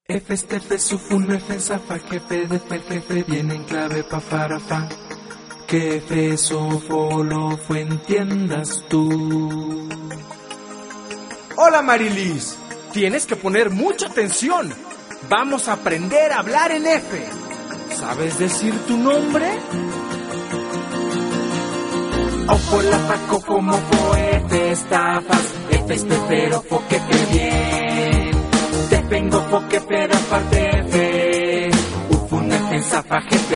F este F sufun F zafa jefe de fer jefe viene en clave pa farafa. Que F sofo fue entiendas tú. Hola Marilis, tienes que poner mucha atención. Vamos a aprender a hablar en F. ¿Sabes decir tu nombre? Ojo la faco como F estafas. F es pero foque fe bien. Te vengo foque pero aparte F. Ufun F zafa jefe.